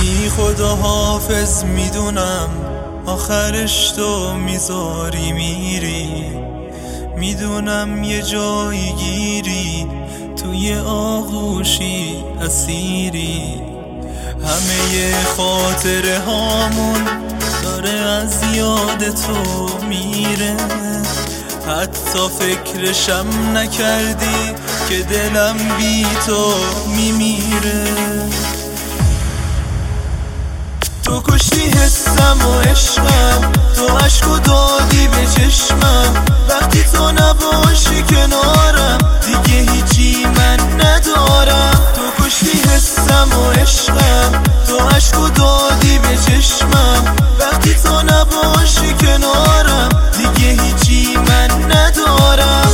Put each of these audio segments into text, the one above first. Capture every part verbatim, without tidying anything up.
بی خدا حافظ میدونم آخرش تو میذاری میری، میدونم یه جایی گیری توی آغوشی اسیری. همه خاطره هامون داره از یاد تو میره، حتی فکرشم نکردی که دلم بی تو میمیره. تو کشتی حسم و عشقم، تو عشقو دادی به چشمم. وقتی تو نباشی کنارم دیگه هیچی من ندارم. تو کشتی حسم و عشقم، تو عشقو دادی به چشمم. وقتی تو نباشی کنارم دیگه هیچی من ندارم.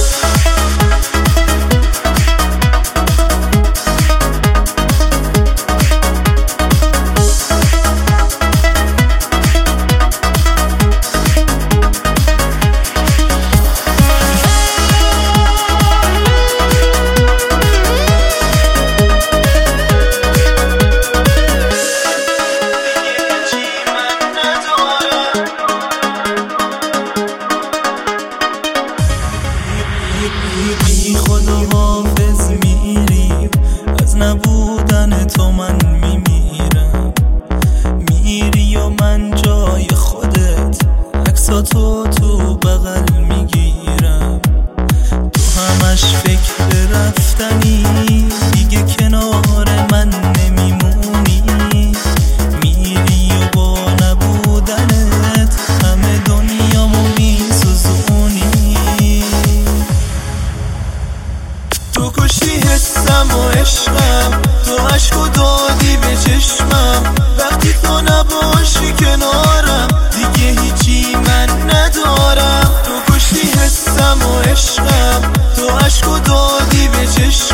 بی خدا حافظ میری، از نبودن تو من میمیرم. میری و من جای خودت عکساتو تو بغل میگیرم. تو همش فکر رفتنی دیگه کنار من نمیمونی. میری و با نبودنت همه دنیامو میسوزونی. تو کشتی حسم و عشقم، تو عشقو دادی به چشمم. وقتی تو نباشی کنارم دیگه هیچی من ندارم. تو کشتی حسم و عشقم، تو عشقو دادی به چشمم.